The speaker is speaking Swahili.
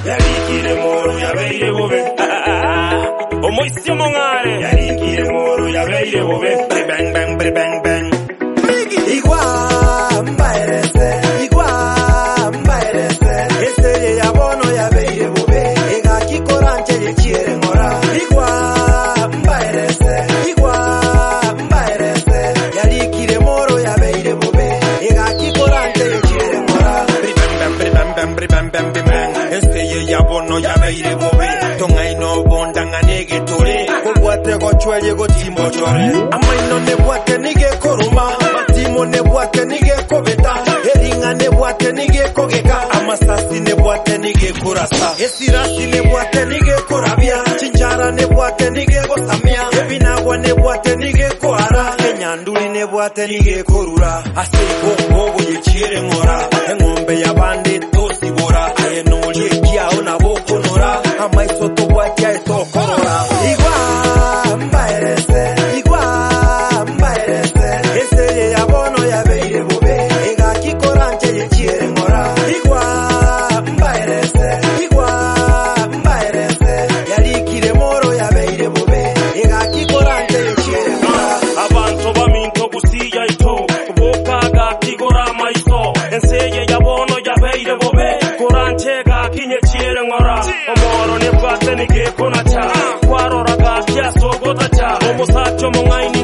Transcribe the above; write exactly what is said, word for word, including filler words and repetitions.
Yarikire moro yabeire bobe. Omoisi mongare. Yarikire moro yabeire bobe. Bang bang bang bang bang. Igwa mbaerese, igwa mbaerese. Ese ya bono yabeire bobe. Ega kikoranche yechiere ngora. Igwa mbaerese, igwa mbaerese. Yarikire moro yabeire bobe. Ega kikoranche yechiere ngora. Bang bang bang bang bang bang bang. Ese ya bono yabeire bobe. Tongai no bondanga nege tore. Kogwate gochweye gochimo chore. Amaino ne bwate nige koruma. Matimo ne bwate nige kobeta. Eringa ne bwate nige kogeka. Amasasi ne bwate nige kurasa. Esirasi ne bwate nige korabia. Chinchara ne bwate nige gosamia. Ebinagwa ne bwate nige koara. Enyanduli ne bwate nige korura. Asiko ngogo yechiere ngora. Engombe ya bande tosi bora. Ayenoli ekiao na boko nora. Amaisoto bwate ya eto korora. Igwa mbaerese, igwa mbaerese. Ese ya bono yabeire bobe. Ega kikoranche yechiere ngora. Igwa mbaerese, igwa mbaerese. Yarikire moro yabeire bobe. Ega kikoranche yechiere ngora. Abantu baminto gusiya ito. Kubokaga kigora maiso. Enseye ya bono yabeire bobe. Koranche ga kinyechiere ngora. Omoro ne bwate nige konacha. Kwarora ga kya sogota cha. Omusacho mongaini